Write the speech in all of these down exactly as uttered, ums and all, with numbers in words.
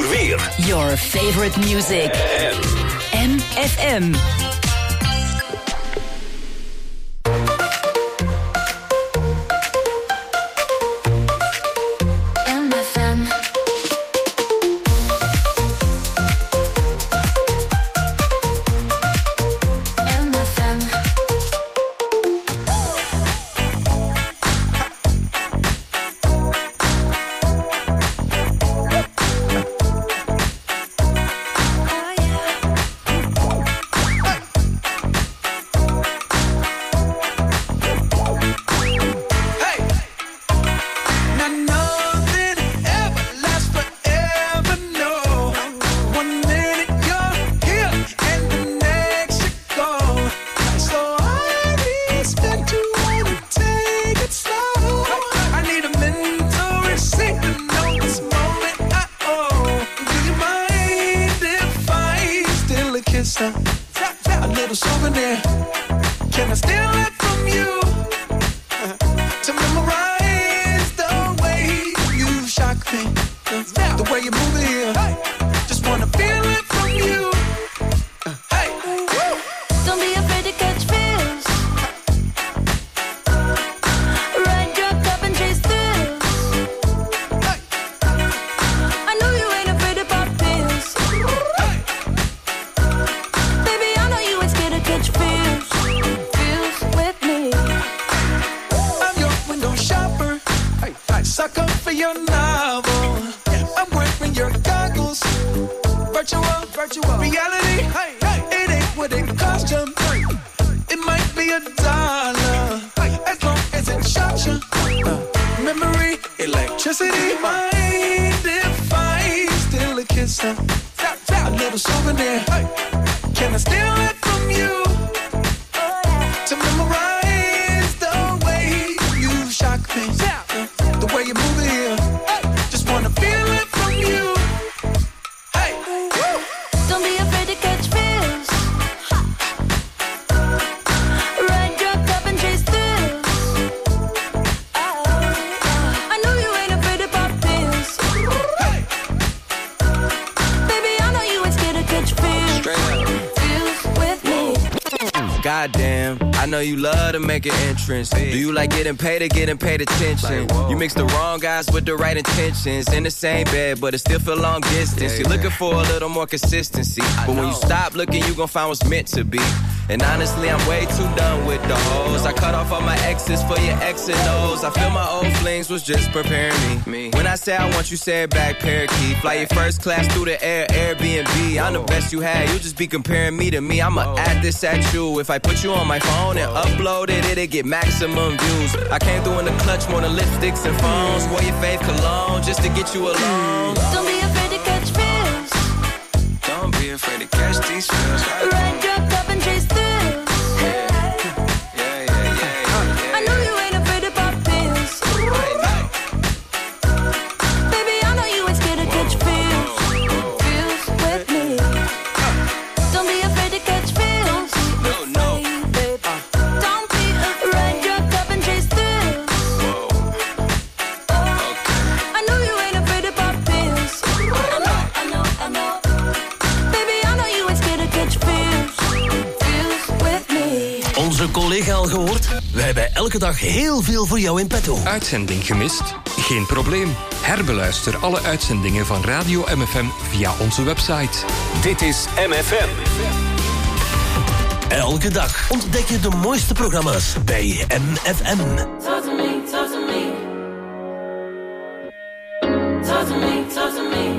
uur weer. Your favorite music. M F M. Goddamn, I know you love to make an entrance. Do you like getting paid or getting paid attention? You mix the wrong guys with the right intentions. In the same bed, but it still feel long distance. You're looking for a little more consistency. But when you stop looking, you gon' find what's meant to be. And honestly, I'm way too done with the hoes. I cut off all my exes for your X and O's. I feel my old flings was just preparing me. When I say I want you, say it back, parakeet. Fly your first class through the air, Airbnb. I'm the best you had, you just be comparing me to me. I'ma add this at you. If I put you on my phone and upload it, it'll get maximum views. I came through in the clutch more than lipsticks and phones. Wore your fave cologne just to get you alone. Don't be afraid to catch feels. Don't be afraid to catch these feels. Right? Ride your cup and chase through. Collega al gehoord? We hebben elke dag heel veel voor jou in petto. Uitzending gemist? Geen probleem. Herbeluister alle uitzendingen van Radio M F M via onze website. Dit is M F M. Elke dag ontdek je de mooiste programma's bij M F M. Talk to me, talk to me. Talk to me, talk to me.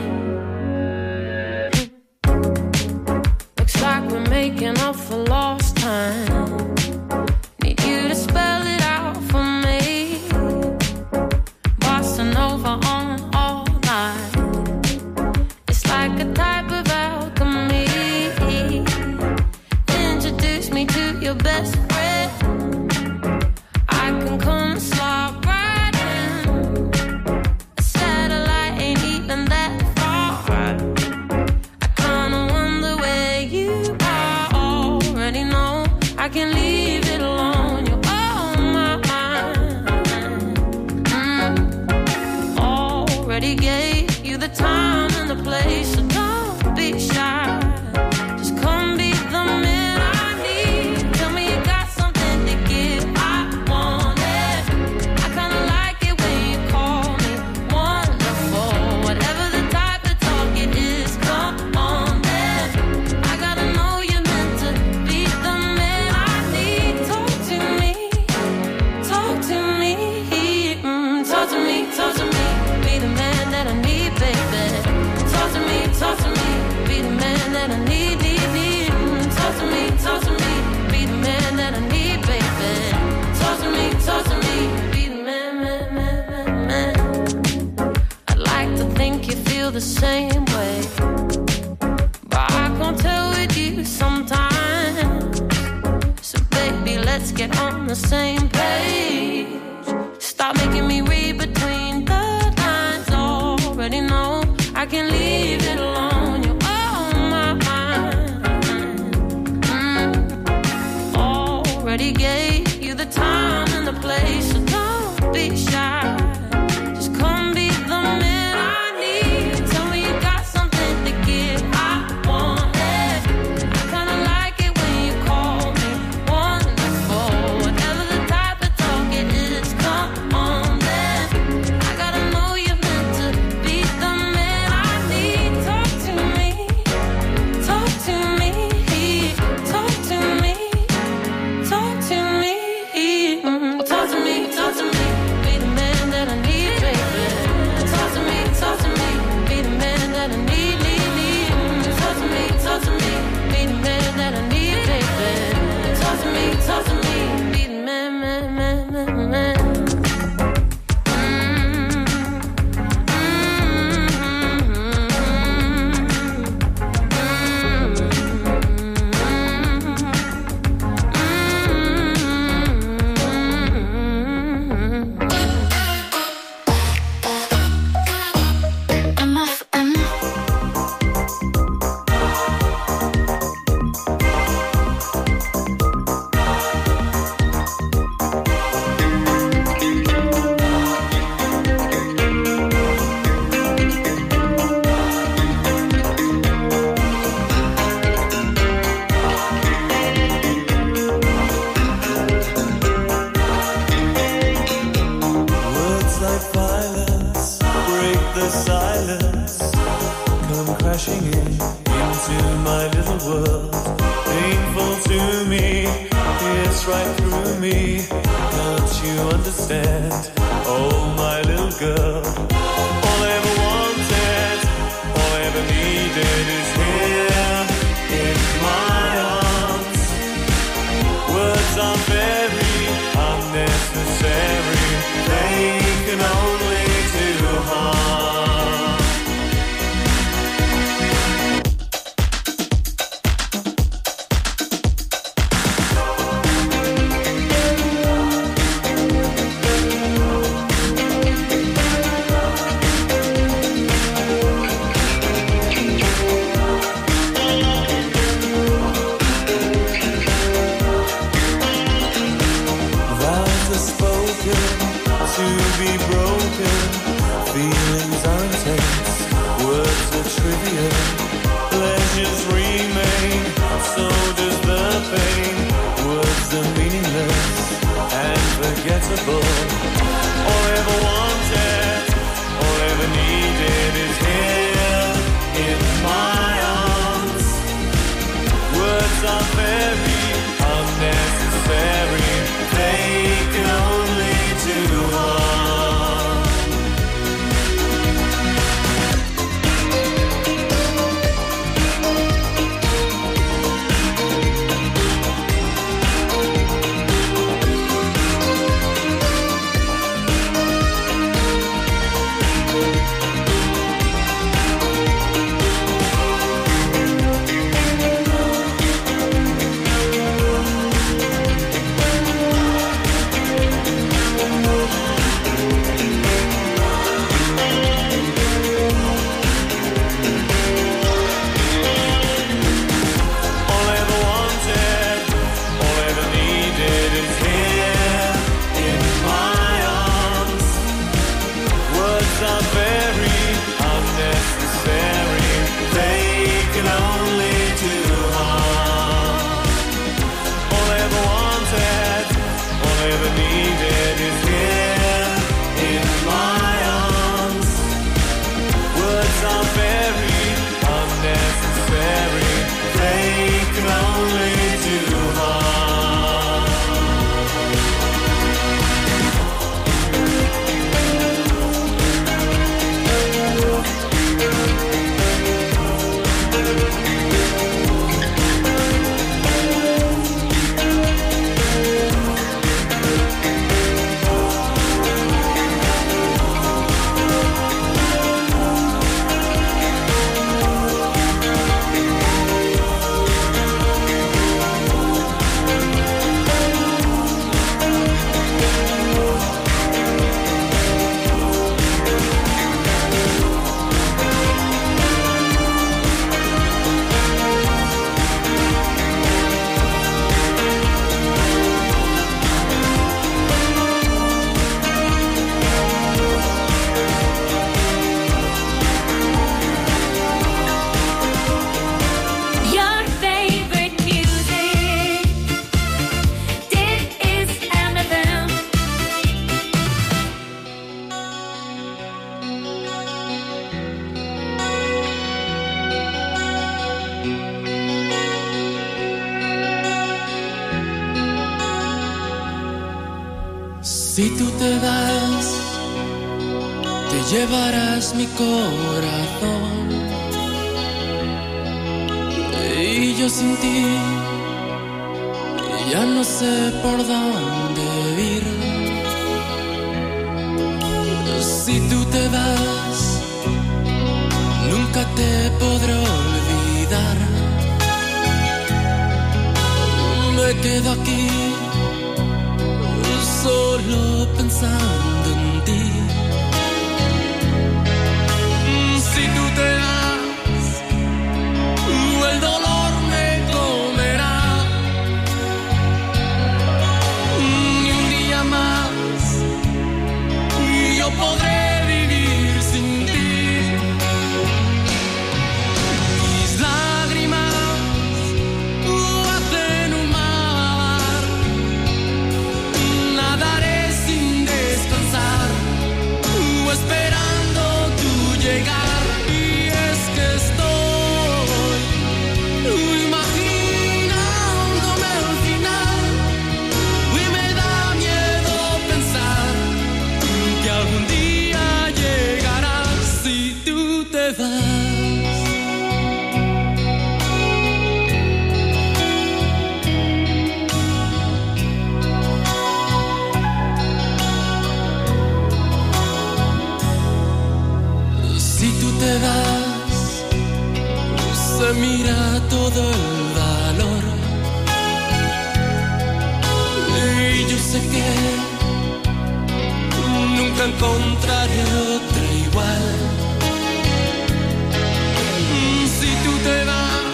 Looks like we're making up for lost time. You to spell it out for me. Bossa Nova on all night. It's like a type of alchemy. Introduce me to your best friend. I can come slide right in. A satellite ain't even that far. same way. But I can't tell with you sometimes. So baby, let's get on the same page. Stop making me read between the lines. Already know I can leave it alone. You're on my mind. Mm. Already gave you the time and the place, so don't be shy. Just come be the man I need. Tell me you got something to give. I want it. I kinda like it when you call me wonderful. Whatever the type of talk it is, come on then. I gotta know you're meant to be the man I need. Talk to me, talk to me, talk to me, talk to me, mm, talk to me, talk to me. Be the man that I need, baby. Talk to me, talk to me. Be the man that I need, need, need. Mm, talk to me, talk to me. Be the man that I need, baby. Talk to me, talk to me. Be the man, man, man, man, man. Mm, M F M. Words like violence break the silence, come crashing in into my little world. Painful to me, it's right through me. Can't you understand? Oh, my little girl. All I ever wanted, all I ever needed is here in my arms. Words are very unnecessary. They can only do harm. Vows are spoken to be broken. Feelings are intense, words are trivial. Pleasures remain, so does the pain. Words are meaningless and forgettable. All I ever wanted, all I ever needed is here in my arms. Words are very unnecessary. They can only do harm. Si tú te vas, te llevarás mi corazón. Y yo sin ti ya no sé por dónde ir. Si tú te vas, nunca te podré olvidar. Me quedo aquí solo pensando en ti. Si tú te vas, el dolor me comerá. Ni un día más yo podré vivir sin ti. Mis lágrimas hacen un mar. Nadaré sin descansar, esperando tu llegar. Y es que estoy imaginándome al final. Y me da miedo pensar que algún día llegarás si tú te vas. Si tú te vas, se mira todo el valor. Y yo sé que nunca encontraré otra igual. Si tú te vas,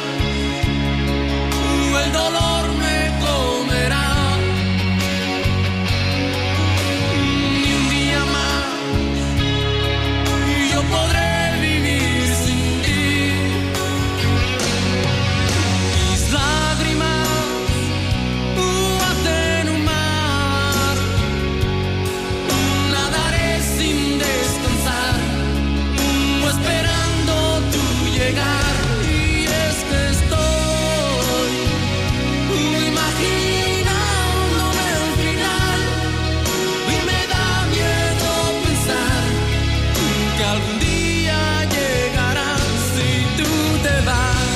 el dolor me comerá. Ni un día más yo podré vivir sin ti. Mis lágrimas hacen un mar. Nadaré sin descansar, esperando tu llegar. Y es que estoy imaginándome al final. Y me da miedo pensar que algún día llegarás si tú te vas.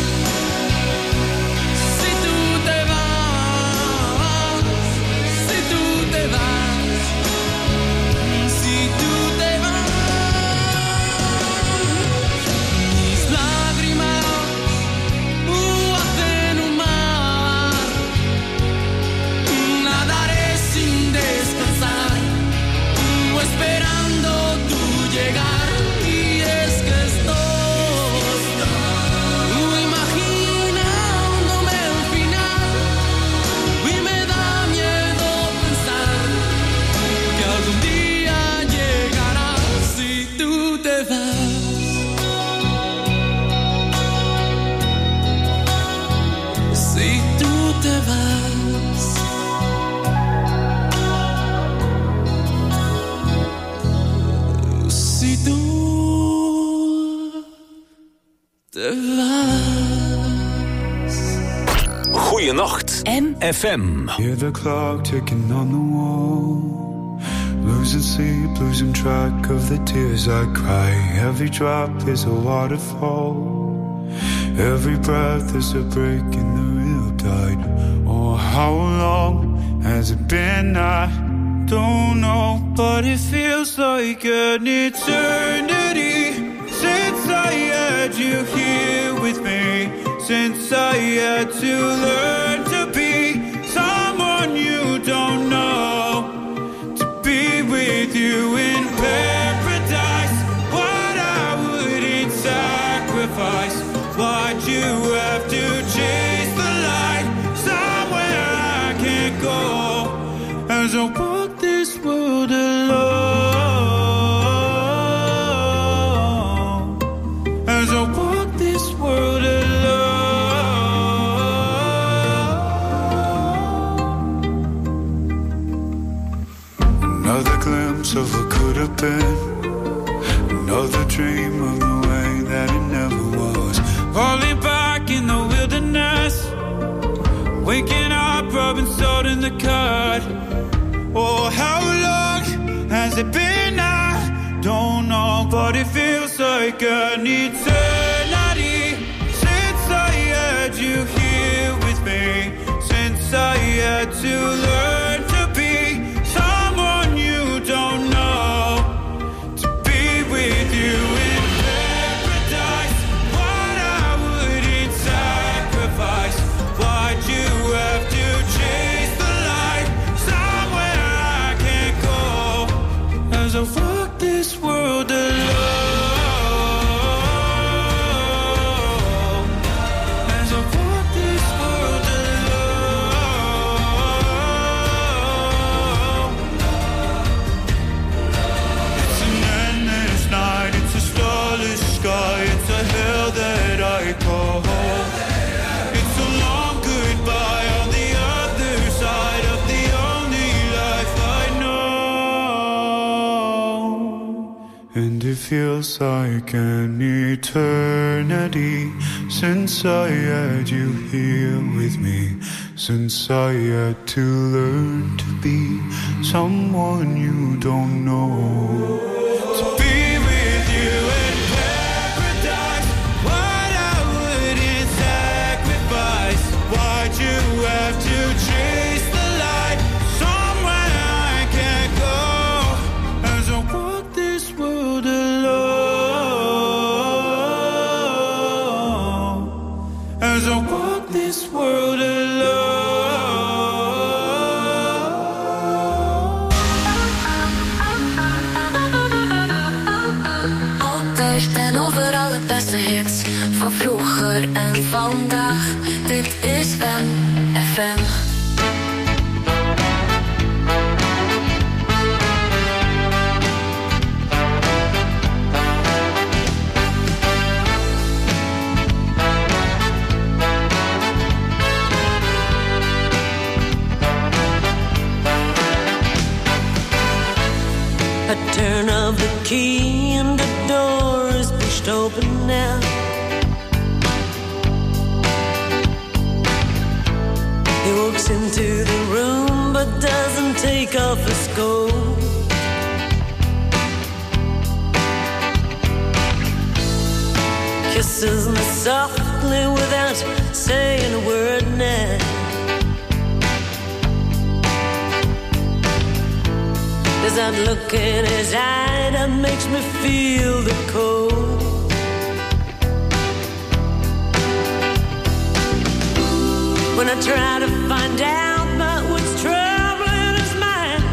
Si tú te vas, si tú te vas, si tú te vas. Mis lágrimas hacen un mar. Nadaré sin descansar, esperando tu llegar. Y es que estoy imaginándome al final. Y me da miedo pensar que algún día llegarás si tú te vas. Si tú te vas. Si tú te vas. Goeienacht. M. F M. Hear the clock ticking on the wall. Losing sleep, losing track of the tears I cry. Every drop is a waterfall. Every breath is a break in the real tide. Oh, how long has it been? I don't know, but it feels like an eternity since I had you here with me. Since I had to learn to be someone you don't know, to be with you in paradise. What I wouldn't sacrifice. Why'd you have to chase the light somewhere I can't go? As I walk this world alone, as I walk this world alone. Another glimpse of what could have been, another dream of the way that it never was. Falling back in the wilderness, waking up, rubbing salt in the cut. Oh, how long has it been? I don't know, but it feels like an eternity since I had you here with me, since I had to learn to be someone you don't know, to be with you in paradise. What I wouldn't sacrifice, why'd you have to chase the light somewhere I can't go, as I walk this world alone. It feels like an eternity since I had you here with me, since I had to learn to be someone you don't know. To be with you in paradise, what I wouldn't sacrifice, why'd you have to chase the light somewhere I can't go, as I walk this world alone, as I walk this world alone. Altijd en overal het beste hits van vroeger en vandaag. Dit is M F M. A turn of the key and the door is pushed open now. He walks into the room but doesn't take off his coat. Kisses me softly without saying a word now. There's that look in his eye that makes me feel the cold. When I try to find out about what's troubling his mind,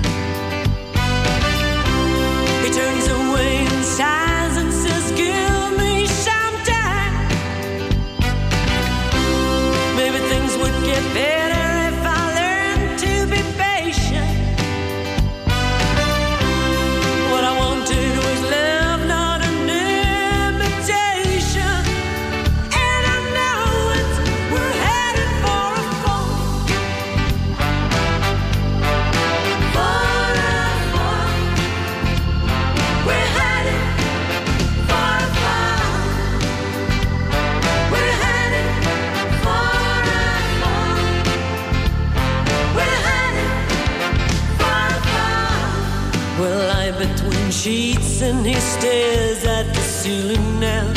he turns away and sighs and says, give me some time. Maybe things would get better if I learned to be patient. What I want to do is live, not an imitation. And I know it, we're headed for a fall. For a fall. We're headed for a fall. We're headed for a fall. We're headed for a fall. We'll lie between sheets and he stares at the ceiling now.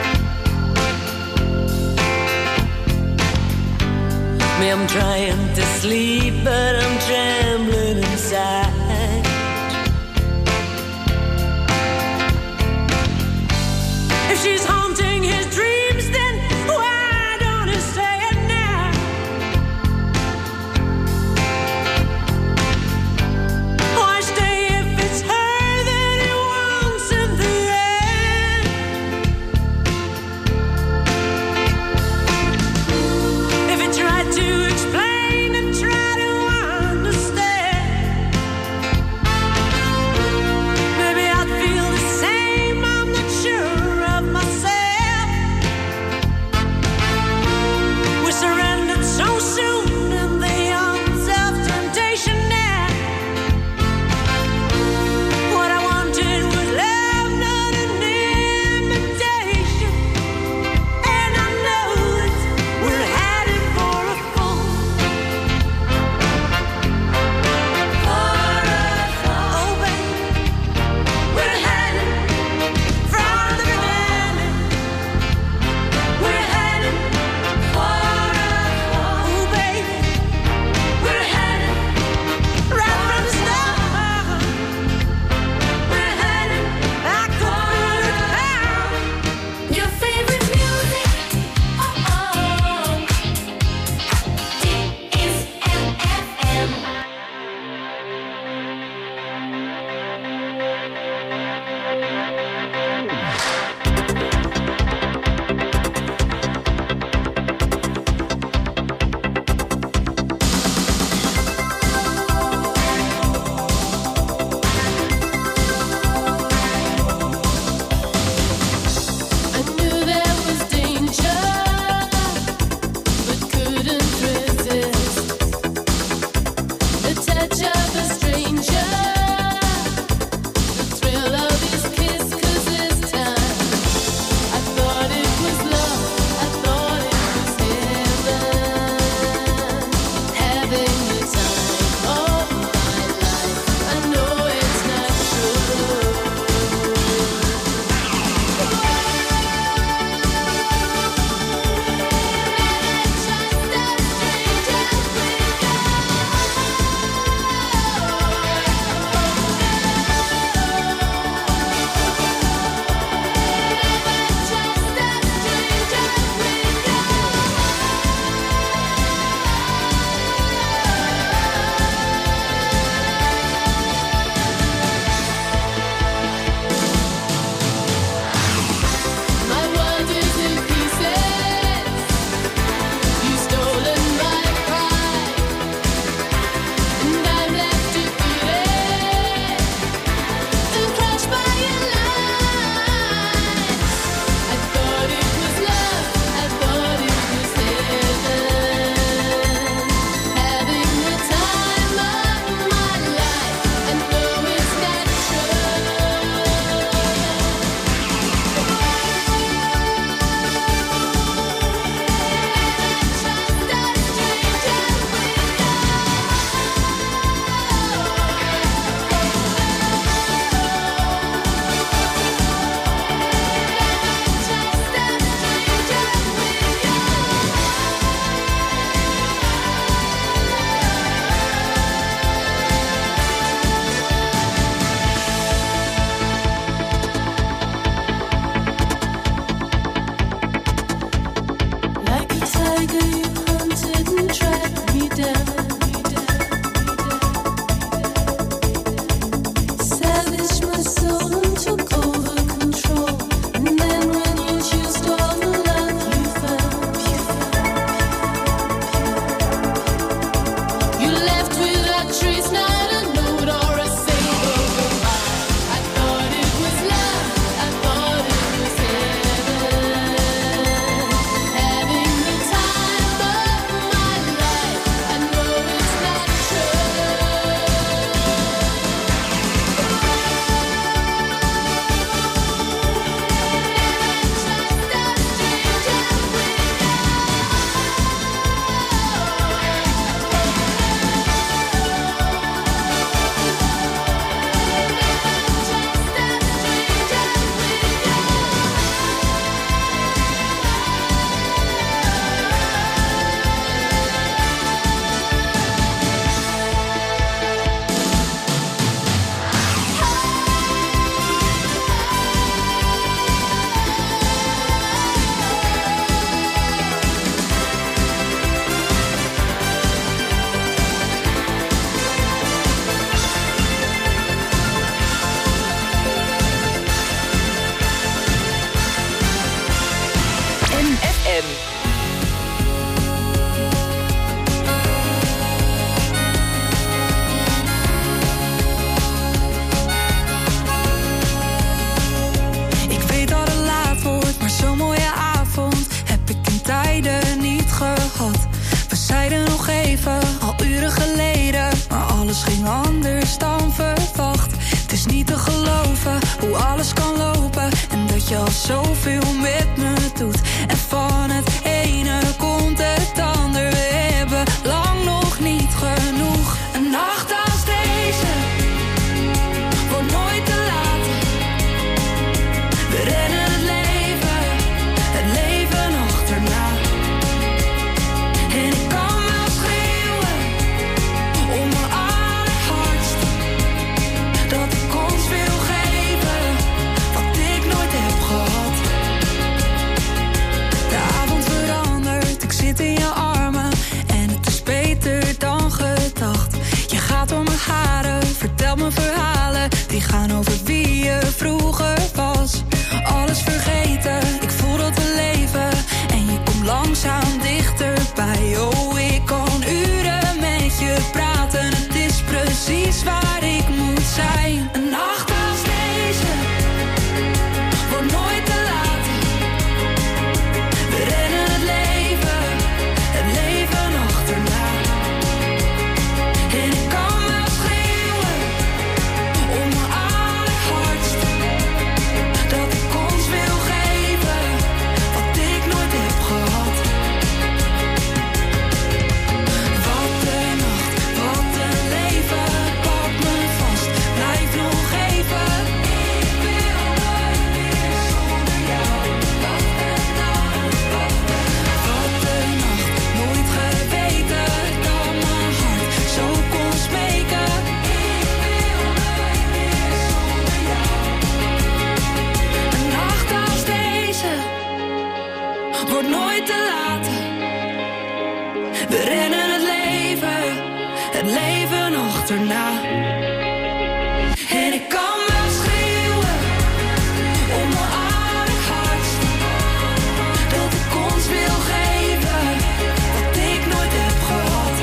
Me, I'm trying to sleep, but I'm trembling inside. If she's haunting his dreams, then why don't he say it now? Why stay if it's her that he wants in the end? If he tried to explain and try to understand, dan verwacht. Het is niet te geloven hoe alles kan lopen en dat je al zoveel met me doet. En van het ene komt het ander, we hebben lang nog niet genoeg. Een nacht als deze wordt nooit te laat. We rennen het leven, het leven achterna. En ik kan wel schreeuwen om mijn allerhardst, dat ik ons wil geven wat ik nooit heb gehad. De avond verandert, ik zit in je armen en het is beter dan gedacht. Je gaat door mijn haren, vertelt me verhalen die gaan over wie je vroeger was. Alles vergeten, ik voel dat we leven en je komt langzaam dichterbij. Oh, ik kan uren met je praten, het is precies waar ik moet zijn. Een nacht als deze wordt nooit te laat. We rennen het leven, het leven achterna. En ik kan wel schreeuwen om mijn allerhardst, dat ik ons wil geven wat ik nooit heb gehad. Wat een nacht, wat een leven, pak me vast, blijf nog even. Ik wil nooit meer zonder jou. Wat een nacht, wat een nacht, nooit geweten dat mijn hart zo kon smeken. Ik wil nooit meer zonder jou. Een nacht als deze wordt nooit te laat. We rennen het leven, het leven achterna. En ik kan wel schreeuwen om mijn allerhardst, dat ik ons wil geven wat ik nooit heb gehad.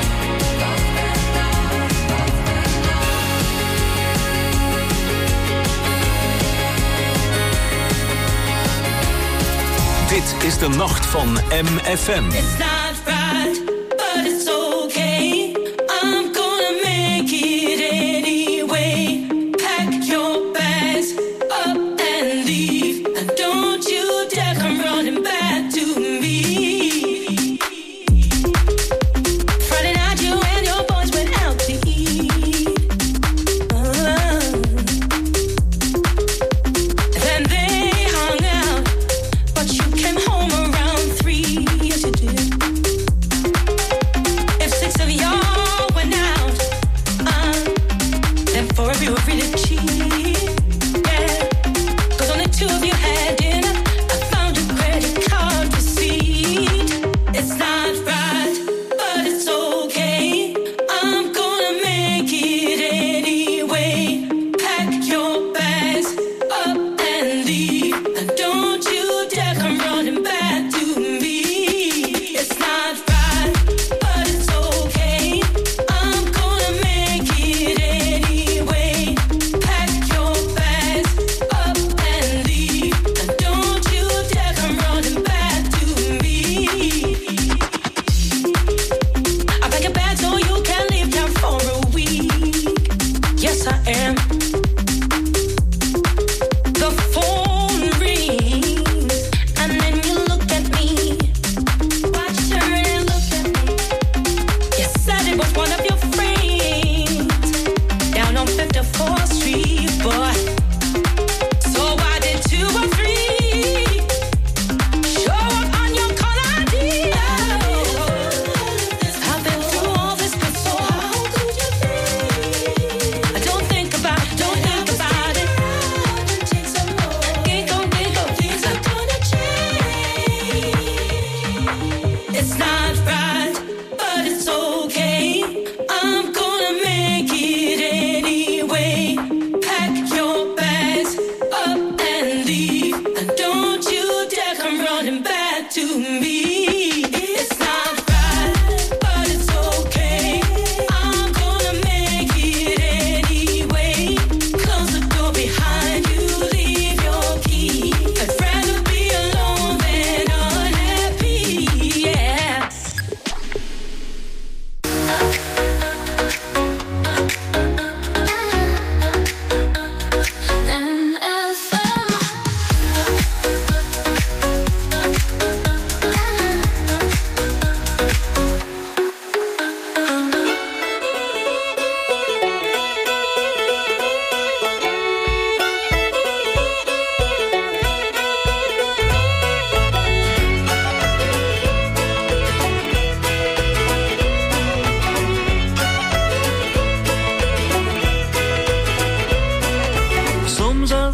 Dit is de nacht van M F M. It's not right, but it's okay. I'm gonna make it anyway. Pack your bags up and leave, and don't you dare come running back to me. Friday night you and your boys went out to eat. Uh, then they hung out, but you came home around three. Yes you did.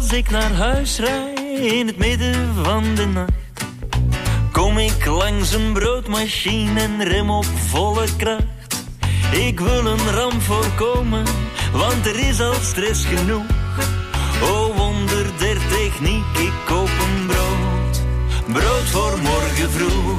als ik naar huis rijd in het midden van de nacht, kom ik langs een broodmachine en rem op volle kracht. Ik wil een ramp voorkomen, want er is al stress genoeg. O wonder der techniek, ik koop een brood, brood voor morgen vroeg.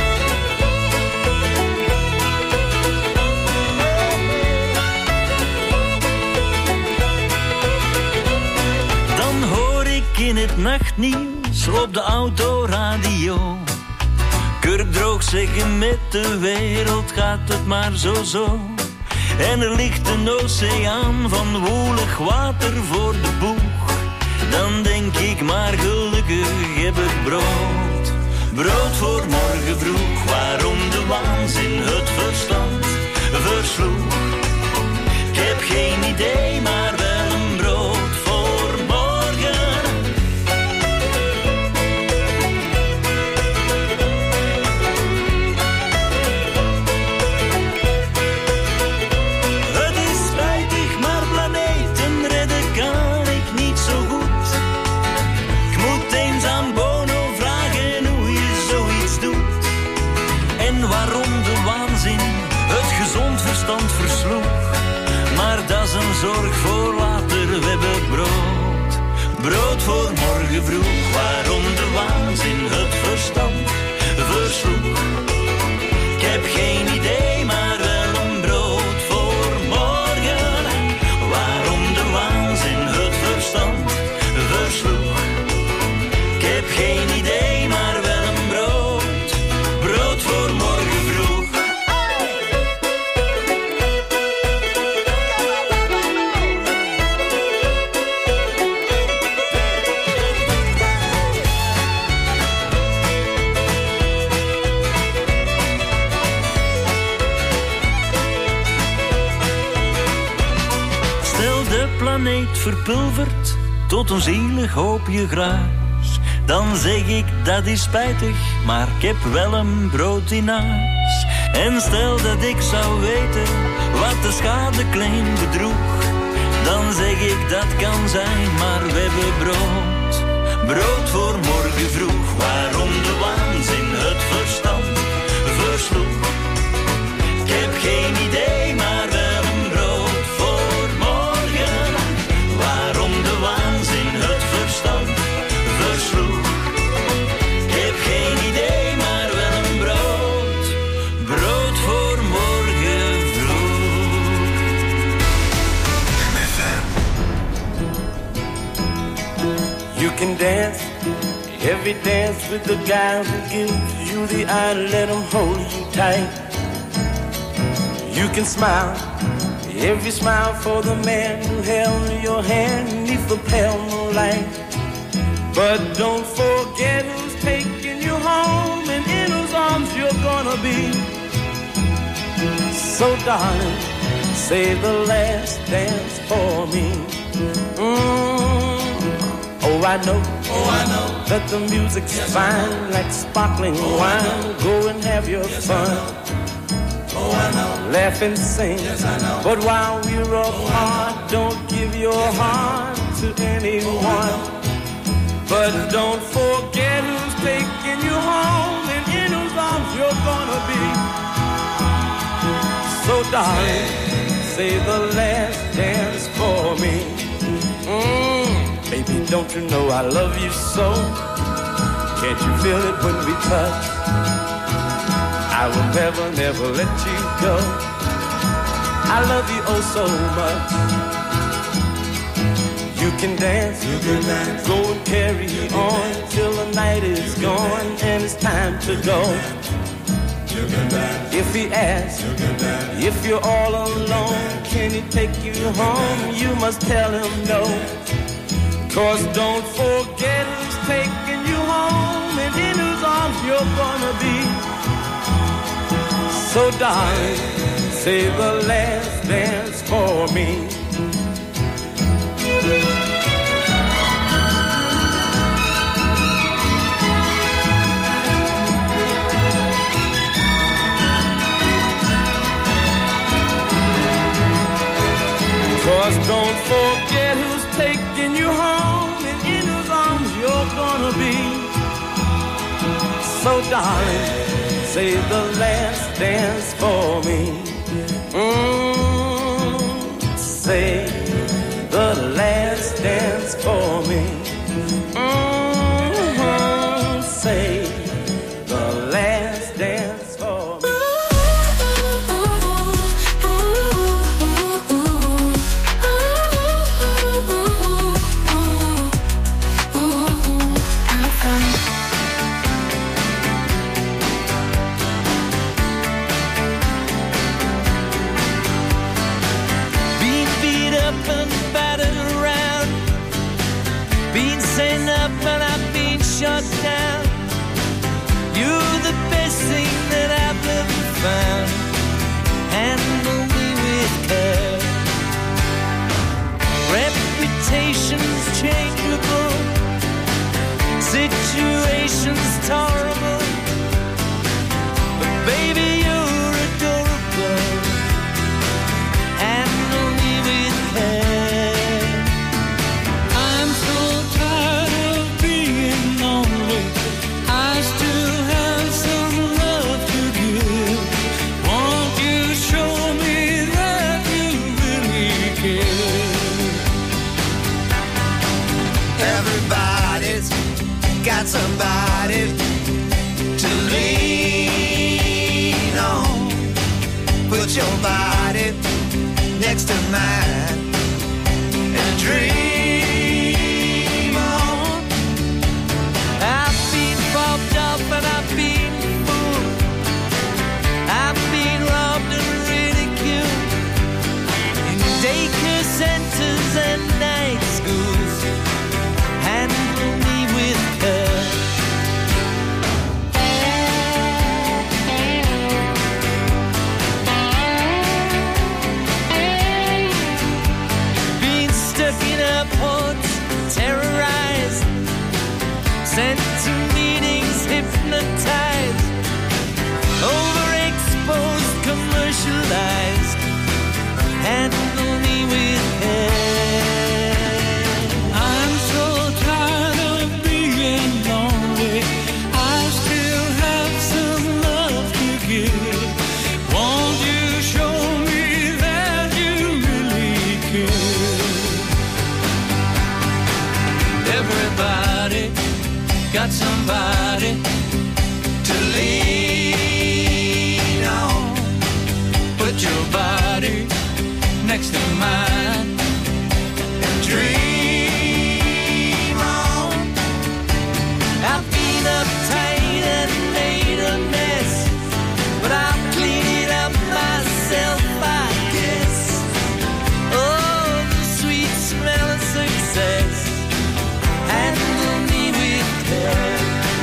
Dan hoor ik in het nachtnieuws op de autoradio kurkdroog zeggen met de wereld gaat het maar zo zo. En er ligt een oceaan van woelig water voor de boeg. Dan denk ik maar gelukkig heb ik brood, brood voor morgen vroeg. Waarom de waanzin het verstand versloeg. Ik heb geen idee, maar wel een brood voor morgen. Het is spijtig, maar planeten redden kan ik niet zo goed. Ik moet eens aan Bono vragen hoe je zoiets doet. En waarom de waanzin het gezond verstand versloeg. Maar dat is een zorg voor later, we hebben brood, brood voor morgen vroeg. Waarom de waanzin het verstand versloeg. Ik heb geen idee, maar wel een brood voor morgen. Waarom de waanzin het verstand versloeg. Ik heb geen idee, maar wel een brood, brood voor morgen vroeg. Planeet verpulverd tot een zielig hoopje gruis. Dan zeg ik dat is spijtig, maar ik heb wel een brood in huis. En stel dat ik zou weten wat de schade klein bedroeg, dan zeg ik dat kan zijn, maar we hebben brood, brood voor morgen vroeg. Waarom de waanzin het verstand versloeg. Ik heb geen idee, maar wel een brood voor morgen. Waarom de waanzin het verstand versloeg. Ik heb geen idee, maar wel een brood, brood voor morgen vroeg. You can dance, every dance with the guy who gives you the eye, let him hold you tight. You can smile, every smile for the man who held your hand beneath the pale moonlight. But don't forget who's taking you home and in whose arms you're gonna be. So darling, save the last dance for me. Mm. Oh, I know, oh, I know that the music's yes, fine like sparkling oh, wine. Go and have your yes, fun. Oh, I know. Laugh and sing, yes, I know. But while we're apart, oh, don't give your yes, heart to anyone. Oh, but don't forget who's taking you home and in whose arms you're gonna be. So darling, say the last dance for me. Mm, baby, don't you know I love you so? Can't you feel it when we touch? I will never, never let you go. I love you oh so much. You can dance, you can dance. Go and carry you on dance. Till the night is gone and it's time to go. You can dance. If he asks, you can dance. If you're all alone, can he take you home? You must tell him no. Cause don't forget who's taking you home and in whose arms you're gonna be. So darling, say the last dance for me. Cause don't forget who's taking you home and you're gonna be. So darling, save the last dance for me. Mm, save the last dance for me. Mm-hmm, save the last dance for me. Shut down. You're the best thing that I've ever found. Handle me with care. Reputation's changeable, situation's tolerable, but baby you're adorable. Handle me with care. I'm so tired of being lonely. I still have some love to give. Won't you show me that you really care? Everybody's got somebody to lean on. Put your body next to mine and dream on. I've been bumped up and I've been fooled. I've been robbed and ridiculed in daycare centers and night schools. Handle me with care. Been stuck in airports, terrorized, sent to meetings, hypnotized, overexposed, commercialized. Handle me with care. I'm so tired of being lonely. I still have some love to give. Won't you show me that you really care? Everybody got somebody to lean on. put your body next to mine and dream on. I've been uptight and made a mess, but I'll clean it up myself, I guess. Oh, the sweet smell of success. Handle me with care.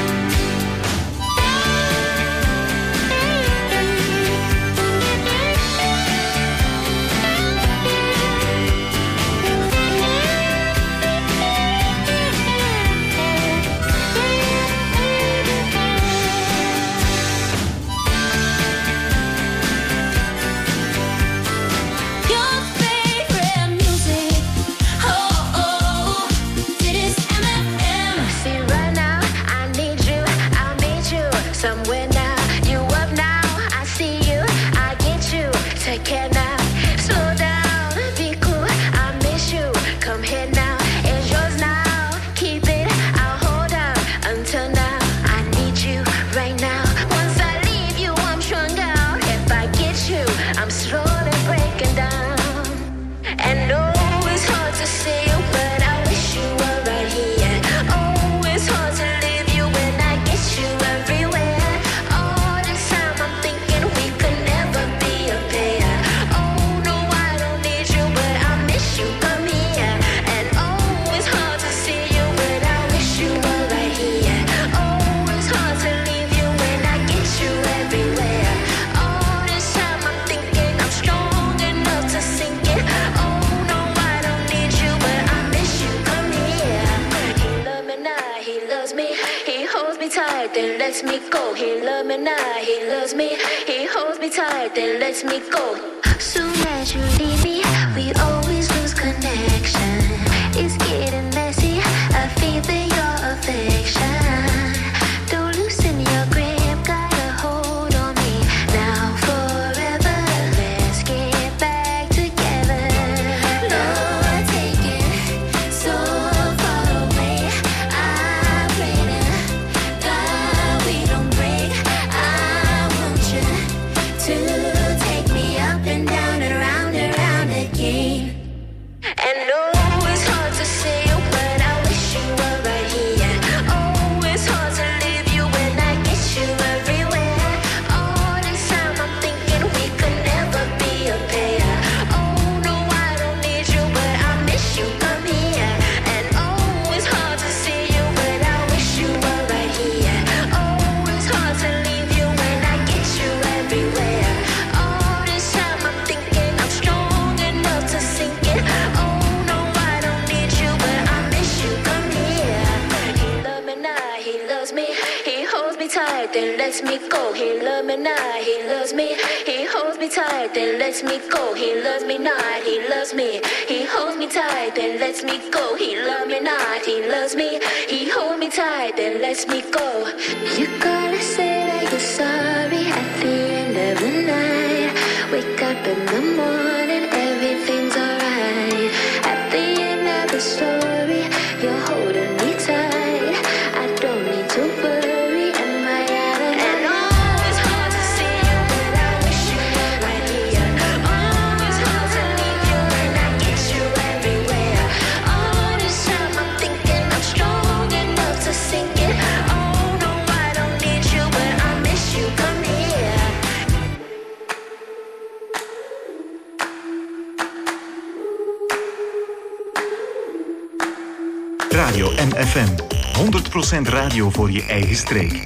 Your favorite music, oh oh, it is M F M. See right now, I need you, I'll meet you somewhere now. You up now, I see you, I get you. Take care now, slow down, be cool. I miss you, come here now. It's yours now, keep it. I'll hold out until now. I need you right now. Once I leave you, I'm stronger. If I get you, I'm slowly breaking down. And oh, it's hard to see you, but I wish you were right here. Oh, it's hard to leave you when I get you everywhere. All this time I'm thinking we could never be a pair. Oh no, I don't need you, but I miss you. Come here. And oh, it's hard to see you, but I wish you were right here. Oh, it's hard to leave you when I get you everywhere. All this time I'm thinking I'm strong enough to sink it. Oh no, I don't need you, but I miss you. Come here. He loves me now, he loves me. He holds me tight, then lets me go. He loves me now, he loves me. He holds me tight, then lets me go. Soon as you leave me, we always lose connection. It's getting messy. I feel that you're tight, then lets me go. He loves me not, he loves me. He holds me tight, then lets me go. He loves me not, he loves me. He holds me tight, then lets me go. He loves me not, he loves me. He holds me tight, then lets me go. You gotta say that you're sorry at the end of the night. Wake up in the morning, everything's alright. At the end of the story, you're holding me tight. I don't need to worry, am I out of line? And oh, it's hard to see you, but I wish you were right here. Oh, it's hard to leave you, and I get you everywhere. All this time I'm thinking I'm strong enough to sink it. Oh no, I don't need you, but I miss you. Come here. Radio M F M. honderd procent radio voor je eigen streek.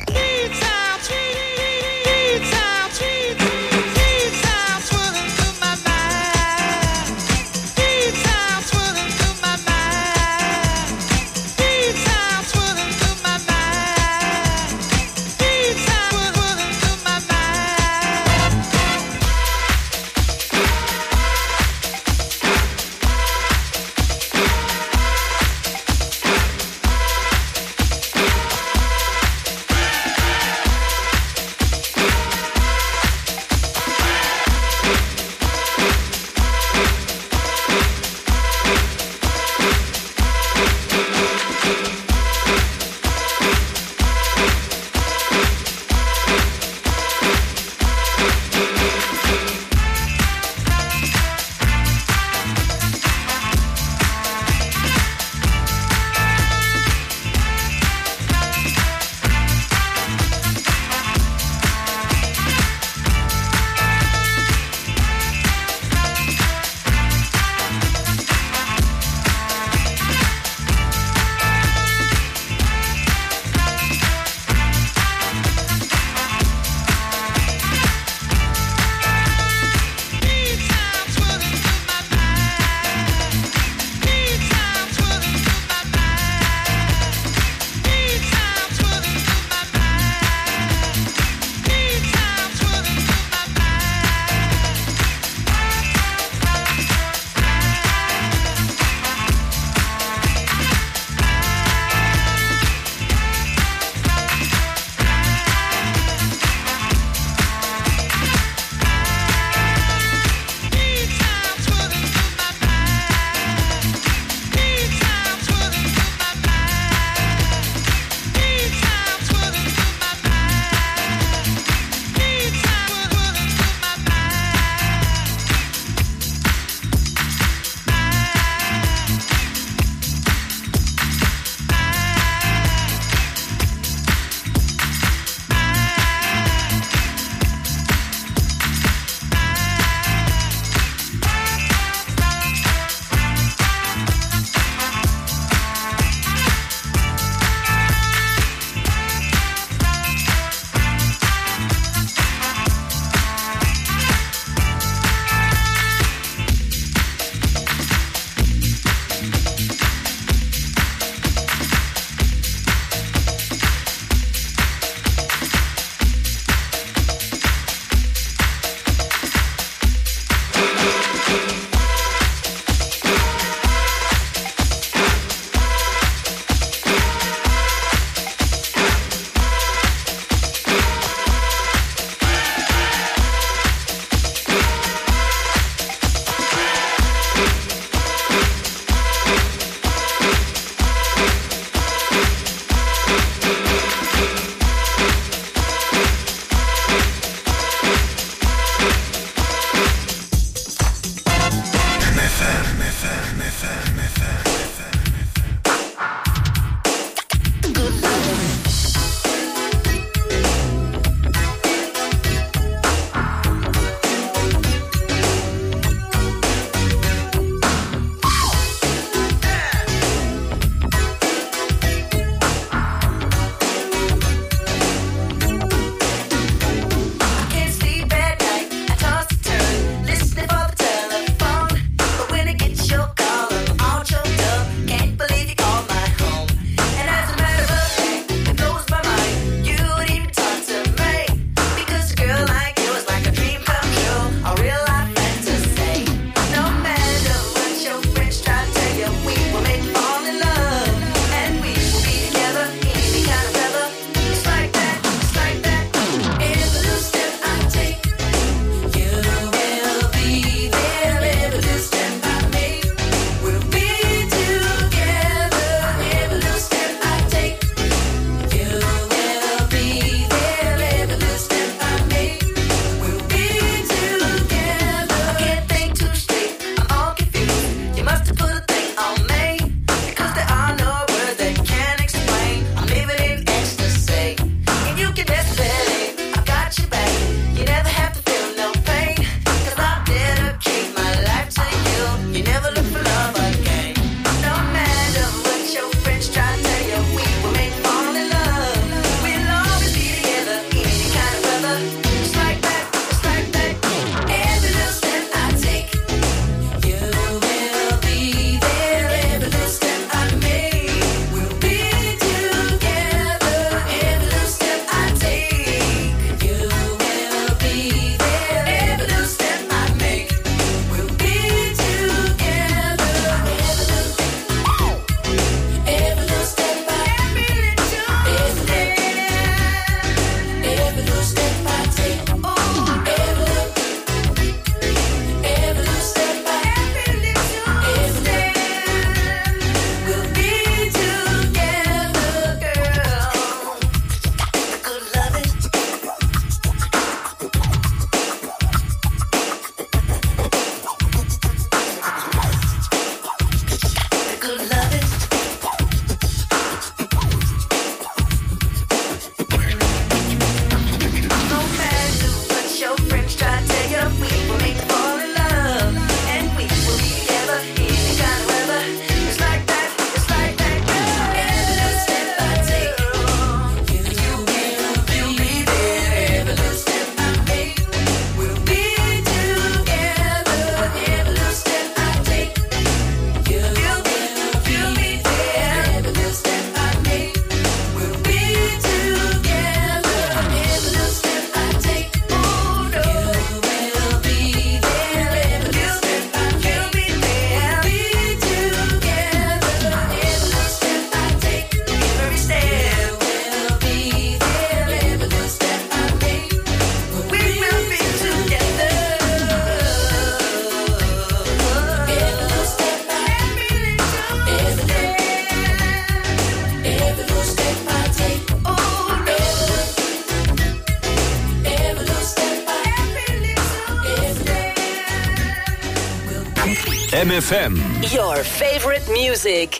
M F M. Your favorite music.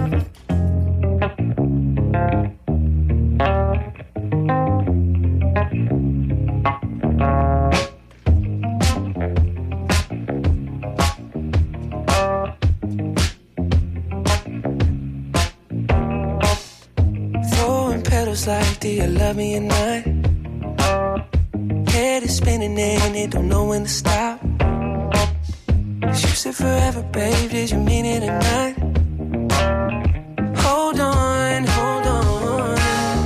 Throwing petals like, do you love me or not? Head is spinning and it don't know when to stop. You said forever, babe, did you mean it or not? Hold on, hold on.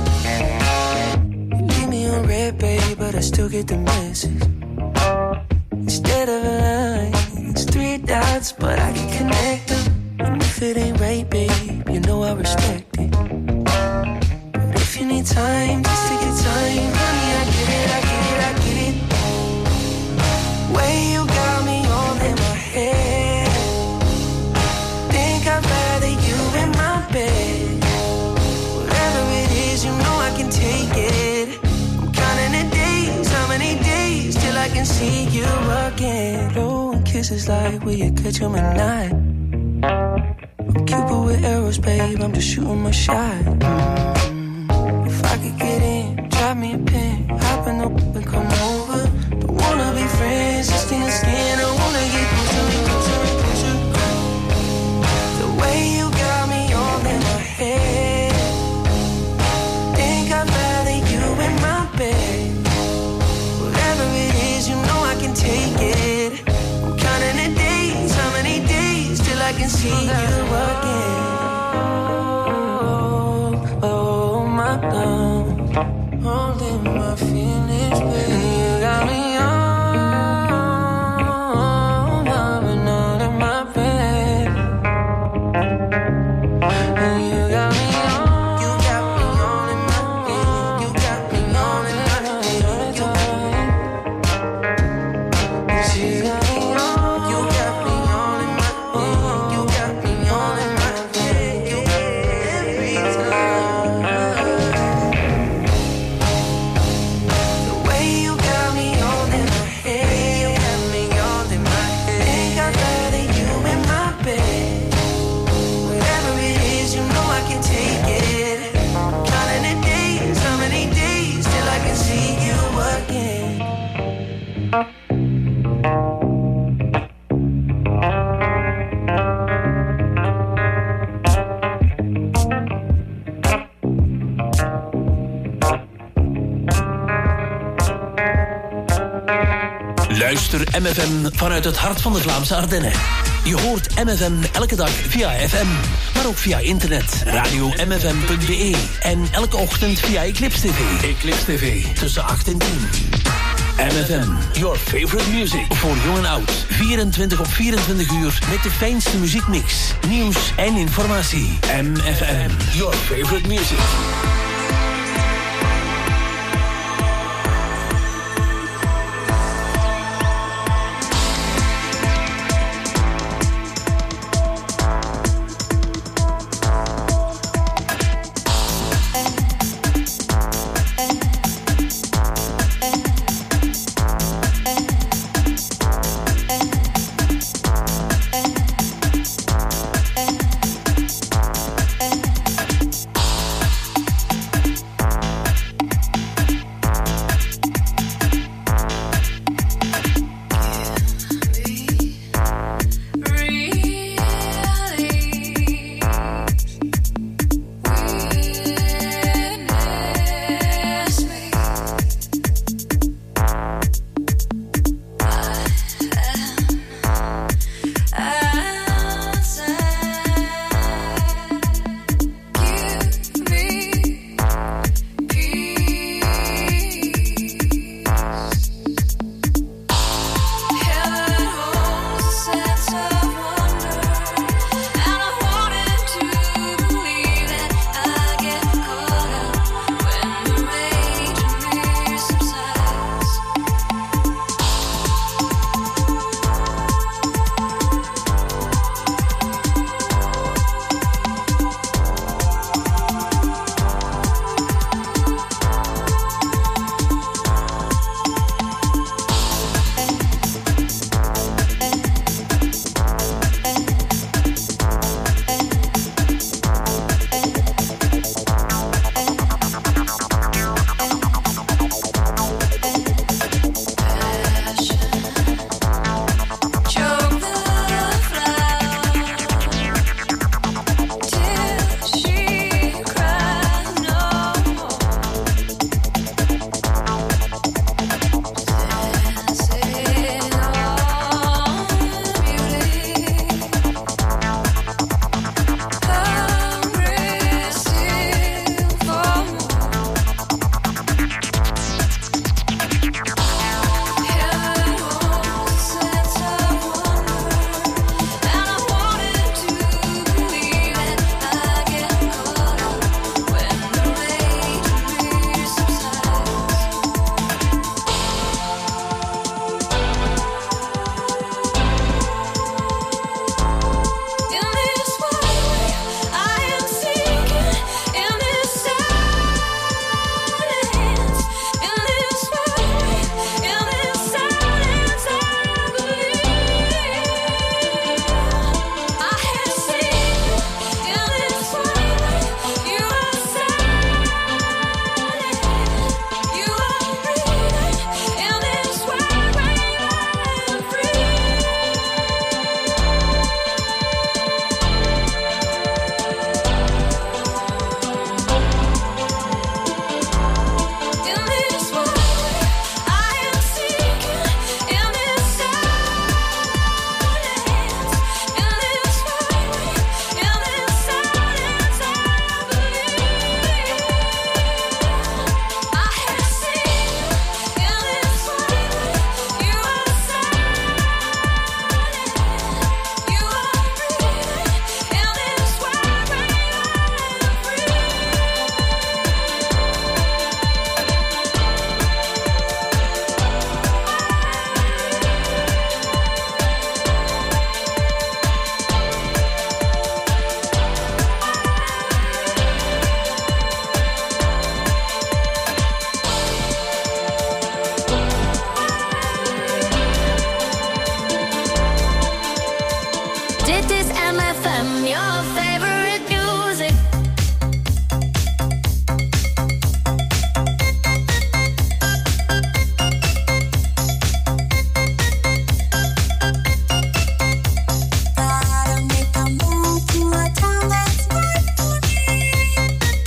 You leave me on red, babe, but I still get the message. Instead of a line, it's three dots, but I can connect them. And if it ain't right, babe, you know I respect it. But if you need time, just take your time, honey, I get it, I get it, I get it. Way you got me all in my head. Think I'd rather you in my bed. Whatever it is, you know I can take it. I'm counting the days, how many days till I can see you again. Blowing kisses like, will you catch 'em at night? I'm Cupid with arrows, babe, I'm just shooting my shot. Mm. If I could get in, drop me a pin, hop in the whip and come over. Don't wanna be friends, just skin to skin, I wanna get closer and closer and closer. The way you got me all in my head. Think I'd rather you in my bed. Whatever it is, you know I can take it. I'm counting the days, how many days till I can see you again. Oh, oh my God, holding my feelings, baby. And you got me on, loving all in my bed. And you got me on, you got me on in my bed. You got me on in my bed. You got me on, you got me on in my bed. You got me on in my bed. You every time. The way you got me all in my head. You got me all in my head. Think I'd rather you in my bed. Whatever it is, you know I can take it. Counting the days, how many days till I can see you again. Luister M F M vanuit het hart van de Vlaamse Ardennen. Je hoort M F M elke dag via F M, maar ook via internet, radio m f m punt b e en elke ochtend via Eclipse T V. Eclipse T V, tussen acht en tien. M F M, your favorite music. Voor jong en oud, vierentwintig op vierentwintig uur met de fijnste muziekmix, nieuws en informatie. M F M, your favorite music.